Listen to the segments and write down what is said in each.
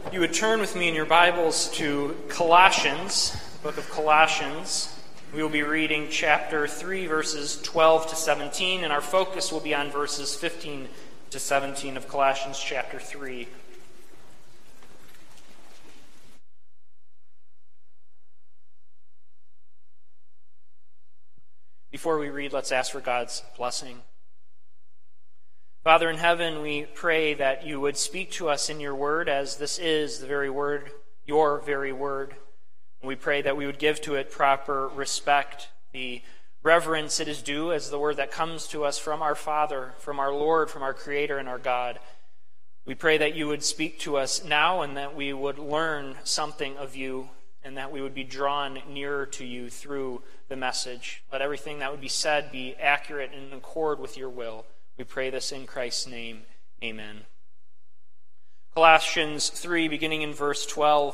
You would turn with me in your Bibles to Colossians, the book of Colossians. We will be reading chapter 3, verses 12 to 17, and our focus will be on verses 15 to 17 of Colossians chapter 3. Before we read, let's ask for God's blessing. Father in heaven, we pray that you would speak to us in your word, as this is the very word, your very word. And we pray that we would give to it proper respect, the reverence it is due as the word that comes to us from our Father, from our Lord, from our Creator and our God. We pray that you would speak to us now and that we would learn something of you and that we would be drawn nearer to you through the message. Let everything that would be said be accurate and in accord with your will. We pray this in Christ's name. Amen. Colossians 3, beginning in verse 12.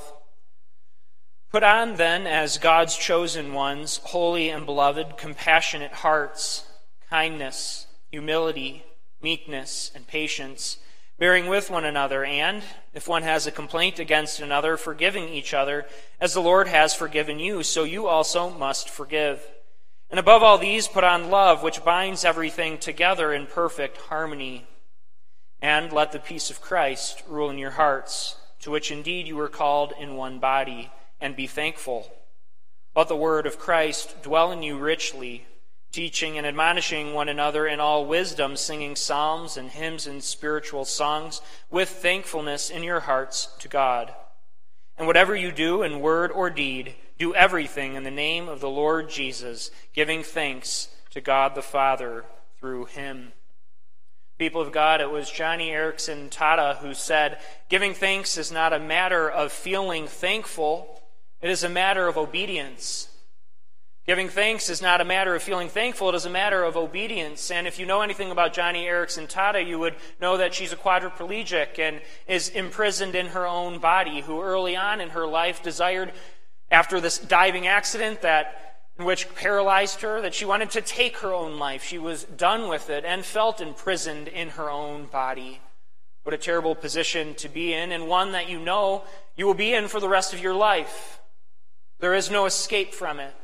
Put on then, as God's chosen ones, holy and beloved, compassionate hearts, kindness, humility, meekness, and patience, bearing with one another, and, if one has a complaint against another, forgiving each other, as the Lord has forgiven you, so you also must forgive. And above all these, put on love, which binds everything together in perfect harmony. And let the peace of Christ rule in your hearts, to which indeed you were called in one body, and be thankful. Let the word of Christ dwell in you richly, teaching and admonishing one another in all wisdom, singing psalms and hymns and spiritual songs, with thankfulness in your hearts to God. And whatever you do in word or deed, do everything in the name of the Lord Jesus, giving thanks to God the Father through him. People of God, it was Joni Eareckson Tada who said, giving thanks is not a matter of feeling thankful, it is a matter of obedience. Giving thanks is not a matter of feeling thankful, it is a matter of obedience. And if you know anything about Joni Eareckson Tada, you would know that she's a quadriplegic and is imprisoned in her own body, who early on in her life desired, after this diving accident in which paralyzed her, that she wanted to take her own life. She was done with it and felt imprisoned in her own body. What a terrible position to be in, and one that you know you will be in for the rest of your life. There is no escape from it.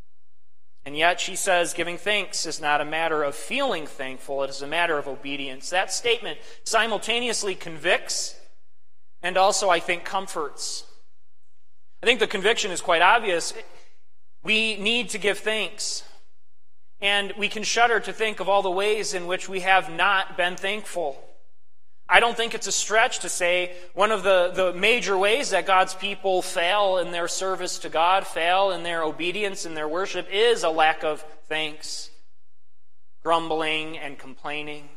And yet she says giving thanks is not a matter of feeling thankful, it is a matter of obedience. That statement simultaneously convicts and also, I think, comforts. I think the conviction is quite obvious. We need to give thanks. And we can shudder to think of all the ways in which we have not been thankful. I don't think it's a stretch to say one of the major ways that God's people fail in their service to God, fail in their obedience and their worship, is a lack of thanks, grumbling and complaining.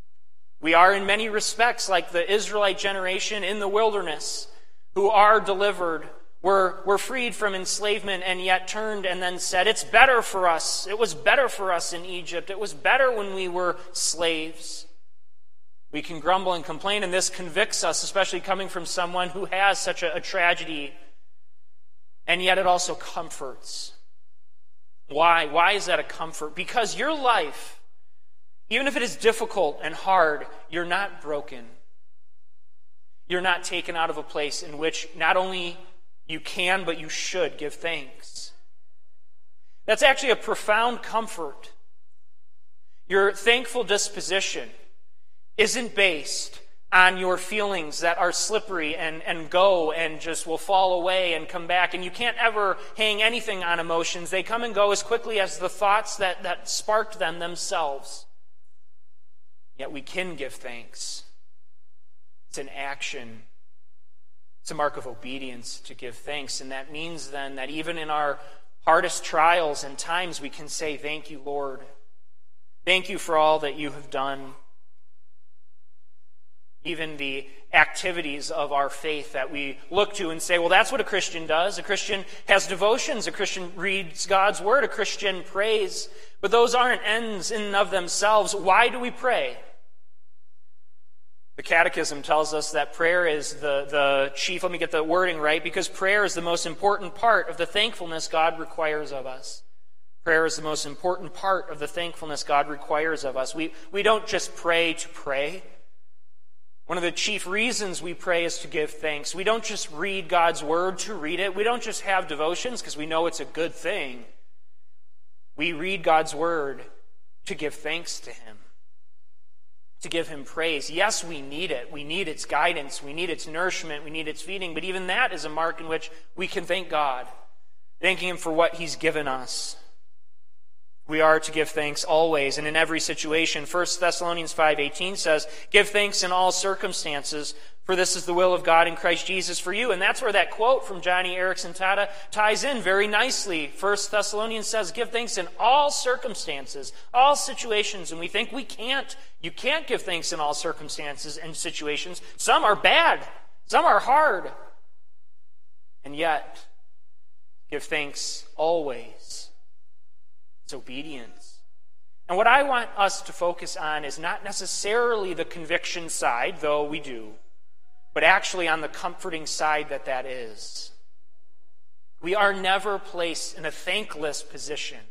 We are in many respects like the Israelite generation in the wilderness who are delivered, were freed from enslavement and yet turned and then said, it's better for us. It was better for us in Egypt. It was better when we were slaves. We can grumble and complain, and this convicts us, especially coming from someone who has such a tragedy. And yet it also comforts. Why? Why is that a comfort? Because your life, even if it is difficult and hard, you're not broken. You're not taken out of a place in which not only you can, but you should give thanks. That's actually a profound comfort. Your thankful disposition isn't based on your feelings that are slippery and go and just will fall away and come back. And you can't ever hang anything on emotions. They come and go as quickly as the thoughts that sparked them themselves. Yet we can give thanks. It's an action. It's a mark of obedience to give thanks. And that means then that even in our hardest trials and times, we can say, thank you, Lord. Thank you for all that you have done. Even the activities of our faith that we look to and say, well, that's what a Christian does. A Christian has devotions. A Christian reads God's word. A Christian prays. But those aren't ends in and of themselves. Why do we pray? The Catechism tells us that prayer is the chief, let me get the wording right, because prayer is the most important part of the thankfulness God requires of us. Prayer is the most important part of the thankfulness God requires of us. We don't just pray to pray. One of the chief reasons we pray is to give thanks. We don't just read God's word to read it. We don't just have devotions because we know it's a good thing. We read God's word to give thanks to him, to give him praise. Yes, we need it. We need its guidance. We need its nourishment. We need its feeding. But even that is a mark in which we can thank God, thanking him for what he's given us. We are to give thanks always and in every situation. 1 Thessalonians 5:18 says, "Give thanks in all circumstances, for this is the will of God in Christ Jesus for you." And that's where that quote from Johnny Erickson Tada ties in very nicely. 1 Thessalonians says, "Give thanks in all circumstances, all situations." And we think you can't give thanks in all circumstances and situations. Some are bad, some are hard. And yet, give thanks always. It's obedience. And what I want us to focus on is not necessarily the conviction side, though we do, but actually on the comforting side that is. We are never placed in a thankless position.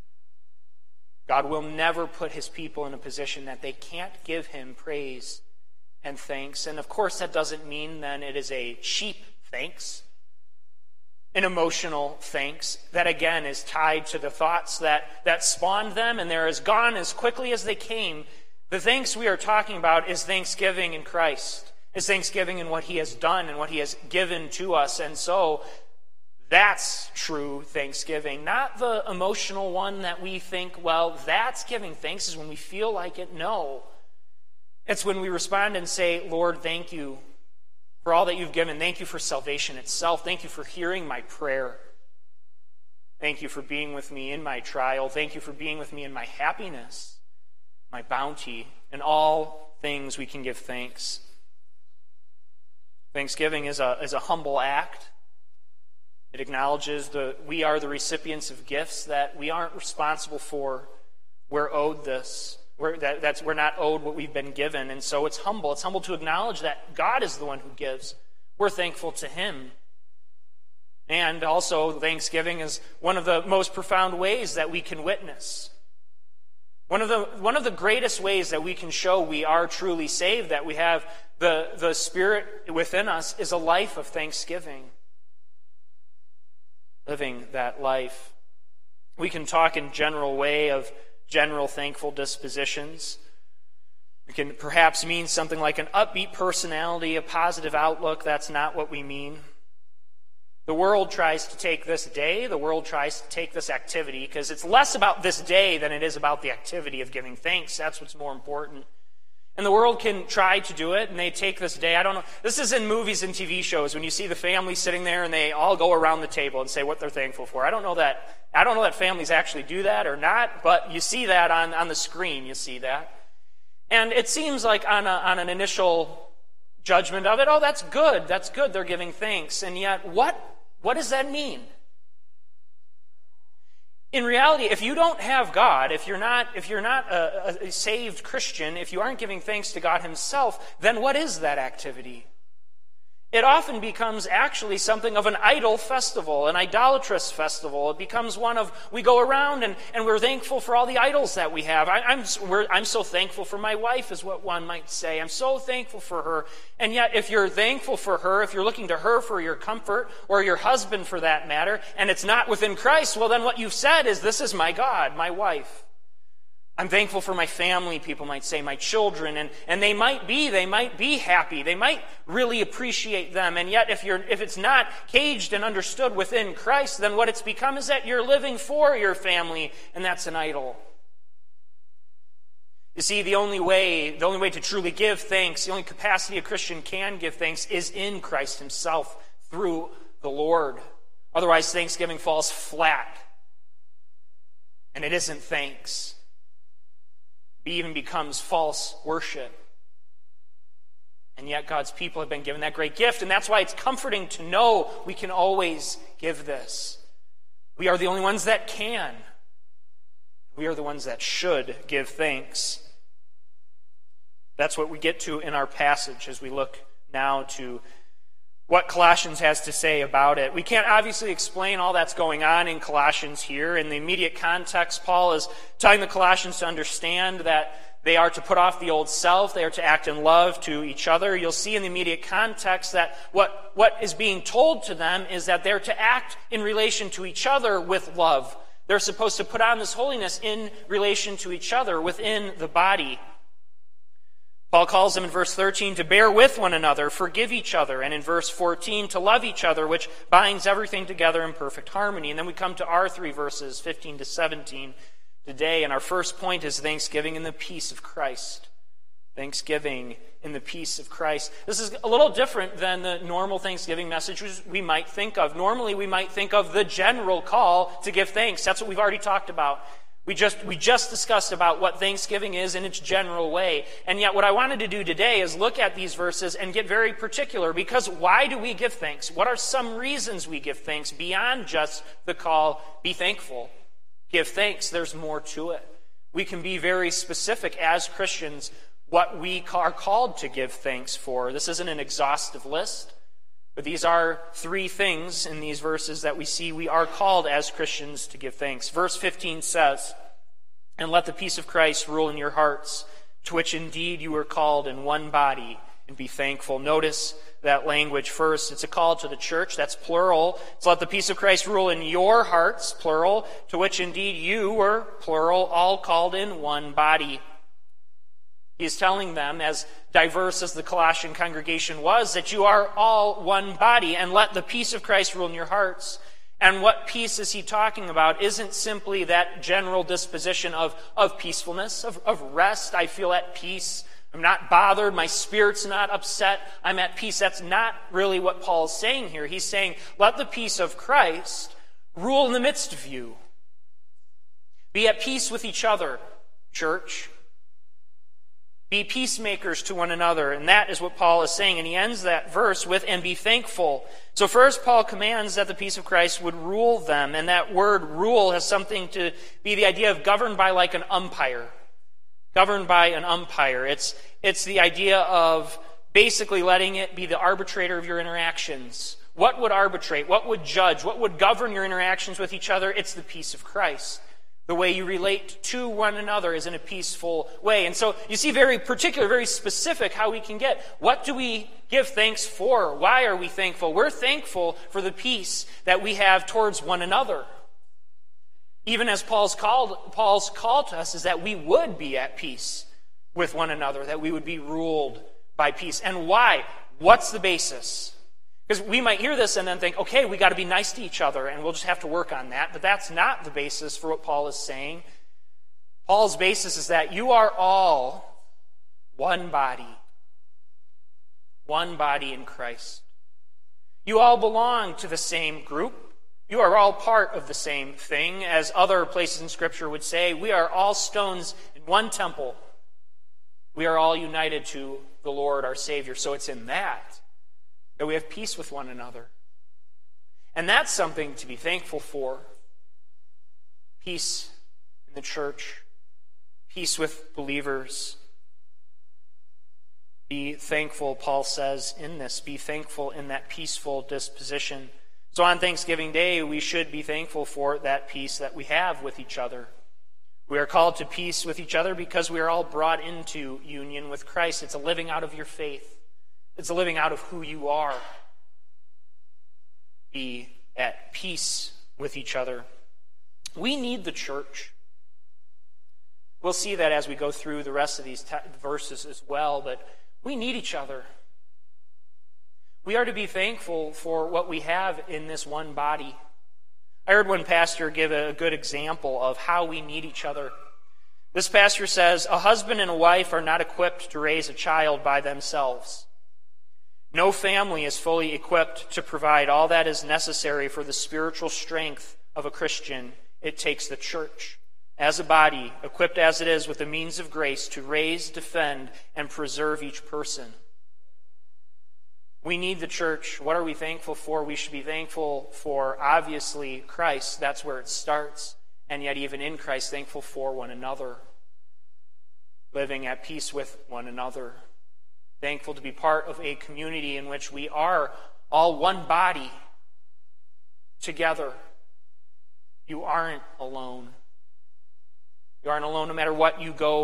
God will never put his people in a position that they can't give him praise and thanks. And of course, that doesn't mean then it is a cheap thanks, an emotional thanks that again is tied to the thoughts that spawned them, and they're as gone as quickly as they came. The thanks we are talking about is thanksgiving in Christ, is thanksgiving in what he has done and what he has given to us. And so that's true thanksgiving, not the emotional one that we think, well, that's giving thanks is when we feel like it. No. It's when we respond and say, "Lord, thank you for all that you've given. Thank you for salvation itself. Thank you for hearing my prayer. Thank you for being with me in my trial. Thank you for being with me in my happiness, my bounty." In all things we can give thanks. Thanksgiving is a humble act. It acknowledges we are the recipients of gifts that we aren't responsible for. We're owed this. We're not owed what we've been given. And so it's humble. It's humble to acknowledge that God is the one who gives. We're thankful to him. And also, thanksgiving is one of the most profound ways that we can witness. One of the greatest ways that we can show we are truly saved, that we have the Spirit within us, is a life of thanksgiving. Living that life. We can talk in general way of general thankful dispositions. It can perhaps mean something like an upbeat personality, a positive outlook. That's not what we mean. The world tries to take this day, the world tries to take this activity, because it's less about this day than it is about the activity of giving thanks. That's what's more important. And the world can try to do it, and they take this day. I don't know. This is in movies and TV shows when you see the family sitting there and they all go around the table and say what they're thankful for. I don't know that families actually do that or not, but you see that on the screen. You see that. And it seems like on an initial judgment of it, oh, that's good. They're giving thanks. And yet, what does that mean? In reality, if you don't have God, if you're not a saved Christian, if you aren't giving thanks to God himself, then what is that activity? It often becomes actually something of an idol festival, an idolatrous festival. It becomes one of, we go around and we're thankful for all the idols that we have. I'm so thankful for my wife, is what one might say. I'm so thankful for her. And yet, if you're thankful for her, if you're looking to her for your comfort, or your husband for that matter, and it's not within Christ, well then what you've said is, this is my God, my wife. I'm thankful for my family, people might say, my children, and they might be happy. They might really appreciate them. And yet, if it's not caged and understood within Christ, then what it's become is that you're living for your family, and that's an idol. You see, the only way to truly give thanks, the only capacity a Christian can give thanks, is in Christ himself, through the Lord. Otherwise, thanksgiving falls flat, and it isn't thanks. It even becomes false worship. And yet God's people have been given that great gift, and that's why it's comforting to know we can always give this. We are the only ones that can. We are the ones that should give thanks. That's what we get to in our passage as we look now to what Colossians has to say about it. We can't obviously explain all that's going on in Colossians here. In the immediate context, Paul is telling the Colossians to understand that they are to put off the old self, they are to act in love to each other. You'll see in the immediate context that what is being told to them is that they're to act in relation to each other with love. They're supposed to put on this holiness in relation to each other within the body. Paul calls them in verse 13 to bear with one another, forgive each other, and in verse 14 to love each other, which binds everything together in perfect harmony. And then we come to our three verses, 15 to 17 today, and our first point is thanksgiving in the peace of Christ. Thanksgiving in the peace of Christ. This is a little different than the normal Thanksgiving message we might think of. Normally we might think of the general call to give thanks. That's what we've already talked about. We just discussed about what Thanksgiving is in its general way. And yet what I wanted to do today is look at these verses and get very particular, because why do we give thanks? What are some reasons we give thanks beyond just the call, be thankful? Give thanks, there's more to it. We can be very specific as Christians what we are called to give thanks for. This isn't an exhaustive list, but these are three things in these verses that we see we are called as Christians to give thanks. Verse 15 says, "And let the peace of Christ rule in your hearts, to which indeed you were called in one body, and be thankful." Notice that language first. It's a call to the church. That's plural. So let the peace of Christ rule in your hearts, plural, to which indeed you were, plural, all called in one body. He is telling them, as diverse as the Colossian congregation was, that you are all one body, and let the peace of Christ rule in your hearts. And what peace is he talking about? Isn't simply that general disposition of peacefulness, of rest. I feel at peace. I'm not bothered. My spirit's not upset. I'm at peace. That's not really what Paul's saying here. He's saying, let the peace of Christ rule in the midst of you. Be at peace with each other, church. Be peacemakers to one another. And that is what Paul is saying. And he ends that verse with, and be thankful. So first, Paul commands that the peace of Christ would rule them. And that word rule has something to be the idea of governed by like an umpire. Governed by an umpire. It's the idea of basically letting it be the arbitrator of your interactions. What would arbitrate? What would judge? What would govern your interactions with each other? It's the peace of Christ. The way you relate to one another is in a peaceful way. And so you see very particular, very specific how we can get. What do we give thanks for? Why are we thankful? We're thankful for the peace that we have towards one another. Even as Paul's call to us is that we would be at peace with one another, that we would be ruled by peace. And why? What's the basis? Because we might hear this and then think, okay, we got to be nice to each other, and we'll just have to work on that. But that's not the basis for what Paul is saying. Paul's basis is that you are all one body in Christ. You all belong to the same group. You are all part of the same thing. As other places in Scripture would say, we are all stones in one temple. We are all united to the Lord, our Savior. So it's in that we have peace with one another. And that's something to be thankful for. Peace in the church. Peace with believers. Be thankful, Paul says, in this. Be thankful in that peaceful disposition. So on Thanksgiving Day, we should be thankful for that peace that we have with each other. We are called to peace with each other because we are all brought into union with Christ. It's a living out of your faith. It's a living out of who you are. Be at peace with each other. We need the church. We'll see that as we go through the rest of these verses as well, but we need each other. We are to be thankful for what we have in this one body. I heard one pastor give a good example of how we need each other. This pastor says, a husband and a wife are not equipped to raise a child by themselves. No family is fully equipped to provide all that is necessary for the spiritual strength of a Christian. It takes the church, as a body, equipped as it is with the means of grace, to raise, defend, and preserve each person. We need the church. What are we thankful for? We should be thankful for, obviously, Christ. That's where it starts. And yet, even in Christ, thankful for one another. Living at peace with one another. Thankful to be part of a community in which we are all one body together. You aren't alone. You aren't alone no matter what you go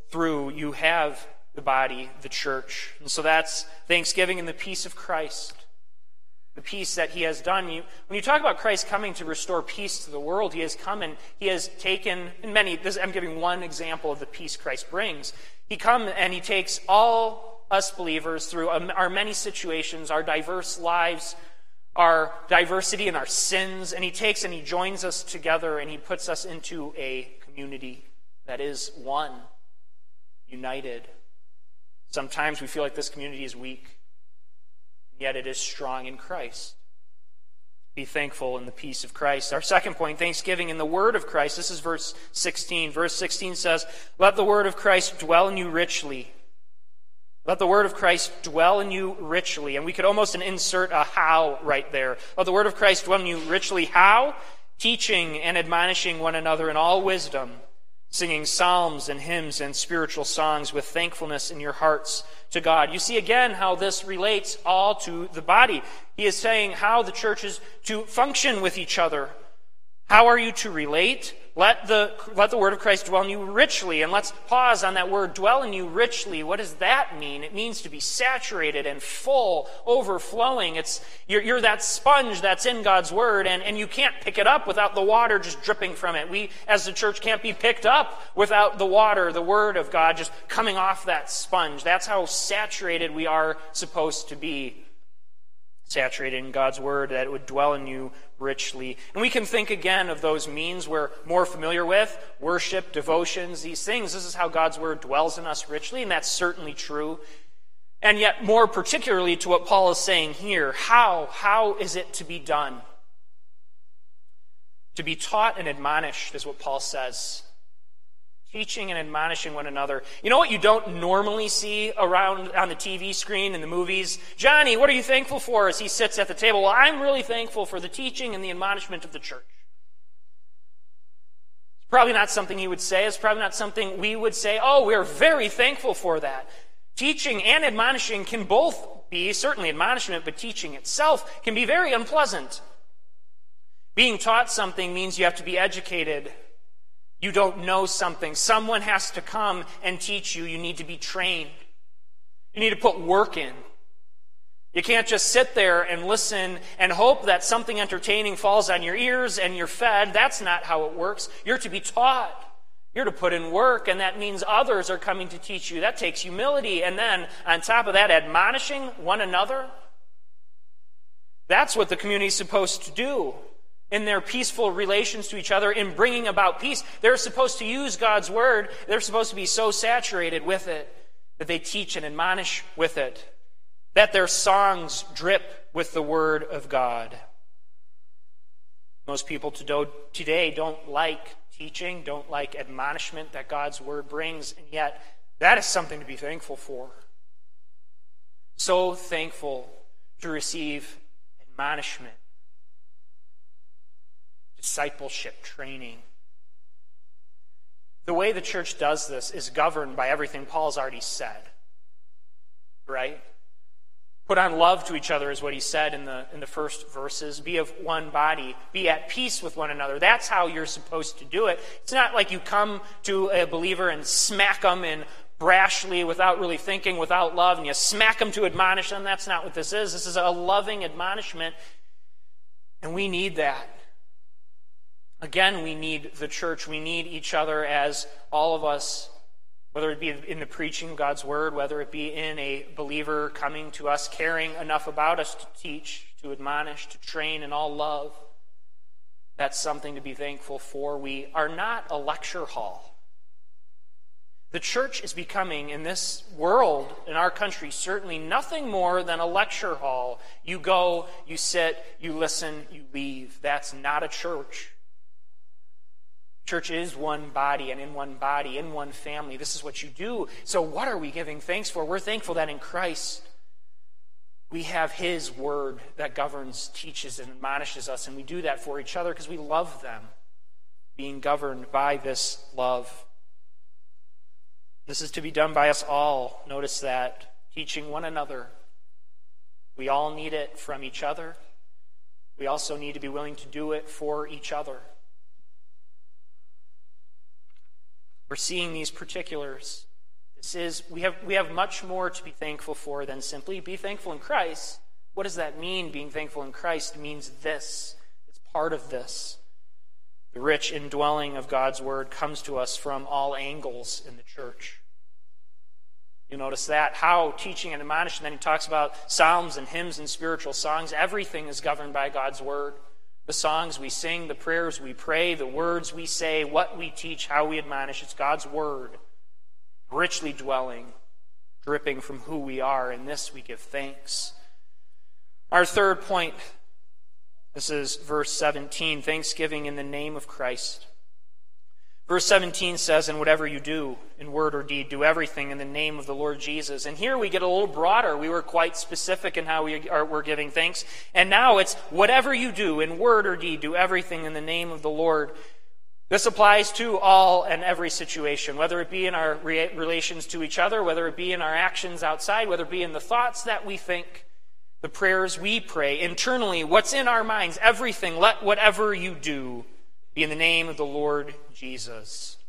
through, you have the body, the church. And so that's thanksgiving in the peace of Christ, the peace that he has done. When you talk about Christ coming to restore peace to the world, he has come and he has taken, I'm giving one example of the peace Christ brings. He comes and he takes all us believers through our many situations, our diverse lives, our diversity and our sins, and he takes and he joins us together and he puts us into a community that is one, united. Sometimes we feel like this community is weak, yet it is strong in Christ. Be thankful in the peace of Christ. Our second point, thanksgiving in the word of Christ. This is verse 16. Verse 16 says, "Let the word of Christ dwell in you richly." Let the word of Christ dwell in you richly. And we could almost insert a how right there. Let the word of Christ dwell in you richly. How? Teaching and admonishing one another in all wisdom, singing psalms and hymns and spiritual songs with thankfulness in your hearts to God. You see again how this relates all to the body. He is saying how the church is to function with each other. How are you to relate? Let the word of Christ dwell in you richly. And let's pause on that word, dwell in you richly. What does that mean? It means to be saturated and full, overflowing. You're that sponge that's in God's word, and you can't pick it up without the water just dripping from it. We, as the church, can't be picked up without the water, the word of God, just coming off that sponge. That's how saturated we are supposed to be. Saturated in God's word, that it would dwell in you richly. And we can think again of those means we're more familiar with, worship, devotions, these things. This is how God's word dwells in us richly, and that's certainly true. And yet, more particularly to what Paul is saying here, how is it to be done? To be taught and admonished is what Paul says. Teaching and admonishing one another. You know what you don't normally see around on the TV screen in the movies? Johnny, what are you thankful for as he sits at the table? Well, I'm really thankful for the teaching and the admonishment of the church. It's probably not something he would say. It's probably not something we would say, oh, we're very thankful for that. Teaching and admonishing can both be, certainly admonishment, but teaching itself can be very unpleasant. Being taught something means you have to be educated. You don't know something. Someone has to come and teach you. You need to be trained. You need to put work in. You can't just sit there and listen and hope that something entertaining falls on your ears and you're fed. That's not how it works. You're to be taught. You're to put in work, and that means others are coming to teach you. That takes humility. And then, on top of that, admonishing one another. That's what the community is supposed to do. In their peaceful relations to each other, in bringing about peace. They're supposed to use God's word. They're supposed to be so saturated with it that they teach and admonish with it, that their songs drip with the word of God. Most people today don't like teaching, don't like admonishment that God's word brings, and yet that is something to be thankful for. So thankful to receive admonishment. Discipleship, training. The way the church does this is governed by everything Paul's already said. Right? Put on love to each other is what he said in the first verses. Be of one body. Be at peace with one another. That's how you're supposed to do it. It's not like you come to a believer and smack them and brashly, without really thinking, without love, and you smack them to admonish them. That's not what this is. This is a loving admonishment, and we need that. Again, we need the church. We need each other as all of us, whether it be in the preaching of God's word, whether it be in a believer coming to us, caring enough about us to teach, to admonish, to train in all love. That's something to be thankful for. We are not a lecture hall. The church is becoming, in this world, in our country, certainly nothing more than a lecture hall. You go, you sit, you listen, you leave. That's not a church. Church is one body, and in one body, in one family. This is what you do. So what are we giving thanks for? We're thankful that in Christ we have his word that governs, teaches, and admonishes us, and we do that for each other because we love them, being governed by this love. This is to be done by us all. Notice that. Teaching one another. We all need it from each other. We also need to be willing to do it for each other. We're seeing these particulars We have much more to be thankful for than simply be thankful in Christ. What does that mean, being thankful in Christ? It means this. It's part of this. The rich indwelling of God's word comes to us from all angles in the church. You'll notice that, how teaching and admonishing, then he talks about psalms and hymns and spiritual songs. Everything is governed by God's word. The songs we sing, the prayers we pray, the words we say, what we teach, how we admonish, it's God's word, richly dwelling, dripping from who we are. In this we give thanks. Our third point, this is verse 17, thanksgiving in the name of Christ. Verse 17 says, and whatever you do, in word or deed, do everything in the name of the Lord Jesus. And here we get a little broader. We were quite specific in how we're giving thanks. And now it's whatever you do, in word or deed, do everything in the name of the Lord. This applies to all and every situation, whether it be in our relations to each other, whether it be in our actions outside, whether it be in the thoughts that we think, the prayers we pray, internally, what's in our minds, everything, let whatever you do be in the name of the Lord Jesus.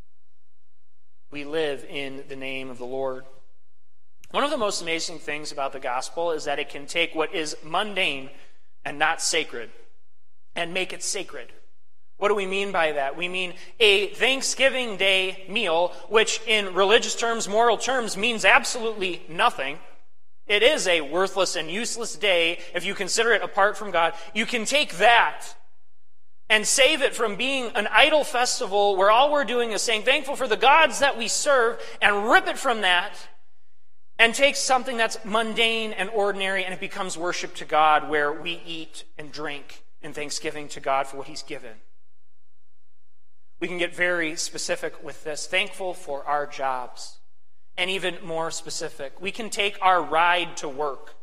We live in the name of the Lord. One of the most amazing things about the gospel is that it can take what is mundane and not sacred and make it sacred. What do we mean by that? We mean a Thanksgiving Day meal, which in religious terms, moral terms, means absolutely nothing. It is a worthless and useless day if you consider it apart from God. You can take that and save it from being an idol festival where all we're doing is saying thankful for the gods that we serve, and rip it from that and take something that's mundane and ordinary and it becomes worship to God, where we eat and drink in thanksgiving to God for what he's given. We can get very specific with this. Thankful for our jobs. And even more specific, we can take our ride to work,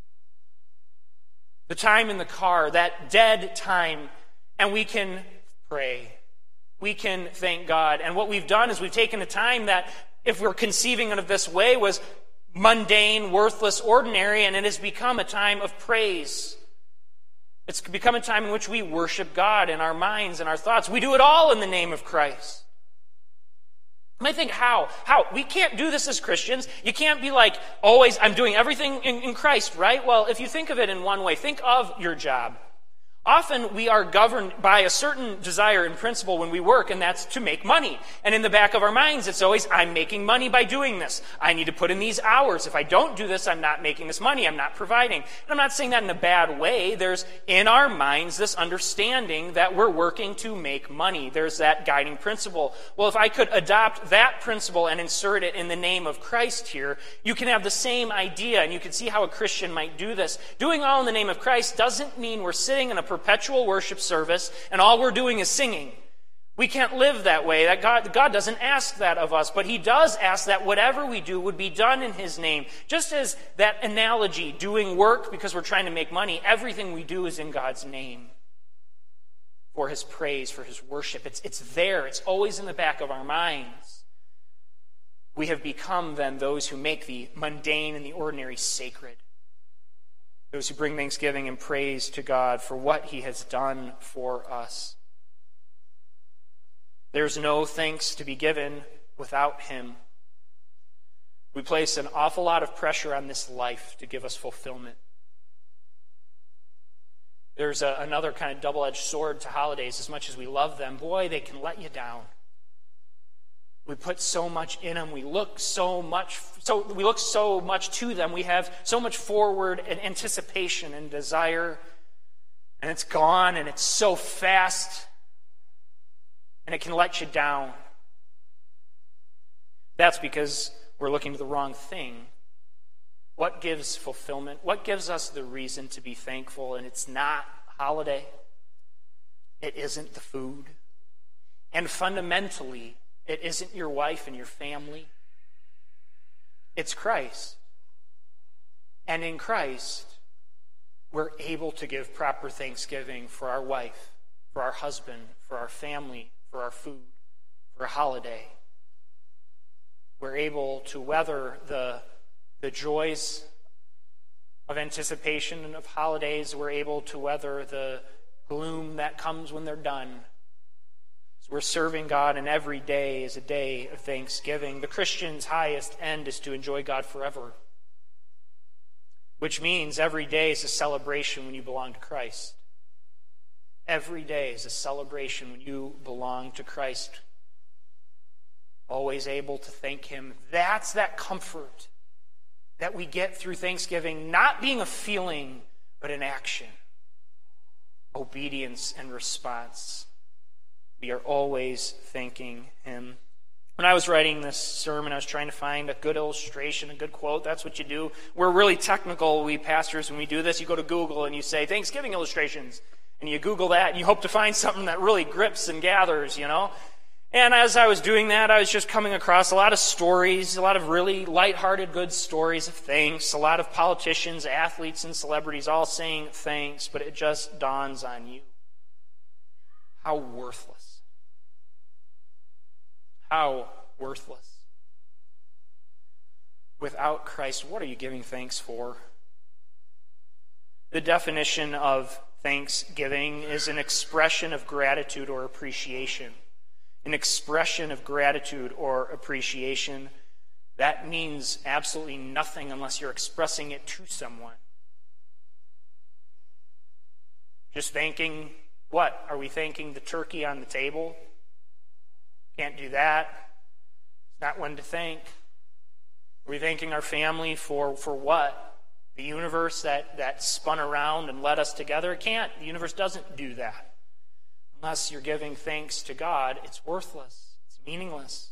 the time in the car, that dead time, and we can pray. We can thank God. And what we've done is we've taken a time that, if we're conceiving it of this way, was mundane, worthless, ordinary, and it has become a time of praise. It's become a time in which we worship God in our minds and our thoughts. We do it all in the name of Christ. You might think, how? We can't do this as Christians. You can't be like, always, I'm doing everything in Christ, right? Well, if you think of it in one way, think of your job. Often we are governed by a certain desire and principle when we work, and that's to make money. And in the back of our minds, it's always, I'm making money by doing this. I need to put in these hours. If I don't do this, I'm not making this money. I'm not providing. And I'm not saying that in a bad way. There's, in our minds, this understanding that we're working to make money. There's that guiding principle. Well, if I could adopt that principle and insert it in the name of Christ here, you can have the same idea, and you can see how a Christian might do this. Doing all in the name of Christ doesn't mean we're sitting in a perpetual worship service and all we're doing is singing. We can't live that way. That God doesn't ask that of us, but he does ask that whatever we do would be done in his name. Just as that analogy, doing work because we're trying to make money, everything we do is in God's name, for his praise, for his worship. It's there. It's always in the back of our minds. We have become then those who make the mundane and the ordinary sacred. Those who bring thanksgiving and praise to God for what he has done for us. There's no thanks to be given without him. We place an awful lot of pressure on this life to give us fulfillment. There's another kind of double-edged sword to holidays. As much as we love them, boy, they can let you down. We put so much in them. We look so much to them. We have so much forward and anticipation and desire, and it's gone, and it's so fast, and it can let you down. That's because we're looking to the wrong thing. What gives fulfillment? What gives us the reason to be thankful? And it's not holiday. It isn't the food. And fundamentally, it isn't your wife and your family. It's Christ. And in Christ, we're able to give proper thanksgiving for our wife, for our husband, for our family, for our food, for a holiday. We're able to weather the joys of anticipation and of holidays. We're able to weather the gloom that comes when they're done, So we're serving God, and every day is a day of thanksgiving. The Christian's highest end is to enjoy God forever, which means every day is a celebration when you belong to Christ. Every day is a celebration when you belong to Christ. Always able to thank Him. That's that comfort that we get through Thanksgiving, not being a feeling, but an action. Obedience and response. We are always thanking Him. When I was writing this sermon, I was trying to find a good illustration, a good quote. That's what you do. We're really technical, we pastors, when we do this. You go to Google and you say, Thanksgiving illustrations. And you Google that, and you hope to find something that really grips and gathers, And as I was doing that, I was just coming across a lot of stories, a lot of really lighthearted, good stories of thanks, a lot of politicians, athletes, and celebrities all saying thanks, but it just dawns on you how worthless. How worthless. Without Christ, what are you giving thanks for? The definition of thanksgiving is an expression of gratitude or appreciation. An expression of gratitude or appreciation. That means absolutely nothing unless you're expressing it to someone. Just thanking what? Are we thanking the turkey on the table? Can't do that. It's not one to thank. Are we thanking our family for what? The universe that spun around and led us together? It can't. The universe doesn't do that. Unless you're giving thanks to God, it's worthless. It's meaningless.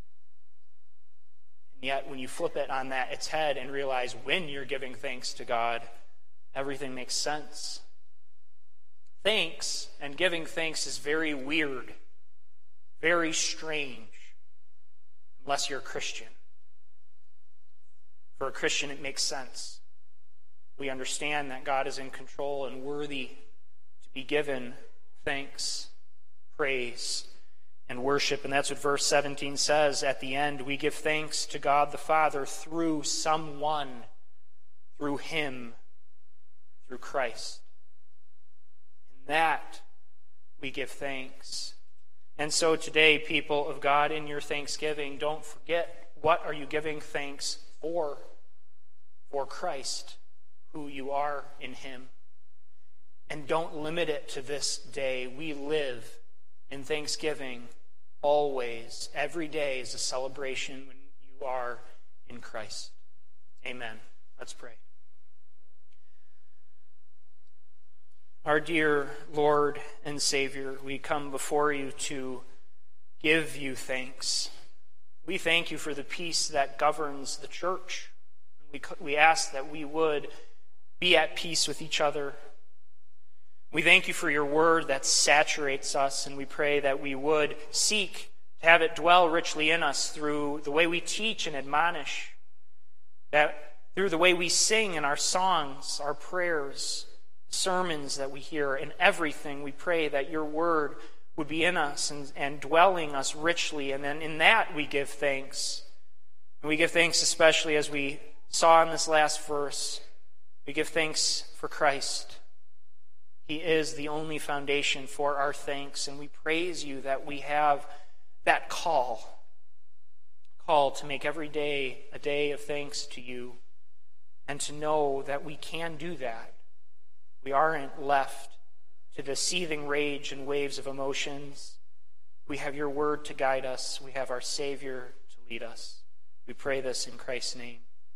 And yet, when you flip it on its head and realize when you're giving thanks to God, everything makes sense. Thanks and giving thanks is very weird, very strange, unless you're a Christian. For a Christian, it makes sense. We understand that God is in control and worthy to be given thanks, praise, and worship. And that's what verse 17 says at the end. We give thanks to God the Father through someone, through Him, through Christ. In that we give thanks. And so today, people of God, in your thanksgiving, don't forget, what are you giving thanks for? For Christ, who you are in Him. And don't limit it to this day. We live in thanksgiving always. Every day is a celebration when you are in Christ. Amen. Let's pray. Our dear Lord and Savior, we come before you to give you thanks. We thank you for the peace that governs the church. We ask that we would be at peace with each other. We thank you for your word that saturates us, and we pray that we would seek to have it dwell richly in us through the way we teach and admonish, that through the way we sing in our songs, our prayers, sermons that we hear, and everything. We pray that your word would be in us and dwelling us richly, and then in that we give thanks. And we give thanks especially, as we saw in this last verse, we give thanks for Christ. He is the only foundation for our thanks, and we praise you that we have that call to make every day a day of thanks to you, and to know that we can do that. We aren't left to the seething rage and waves of emotions. We have your word to guide us. We have our Savior to lead us. We pray this in Christ's name.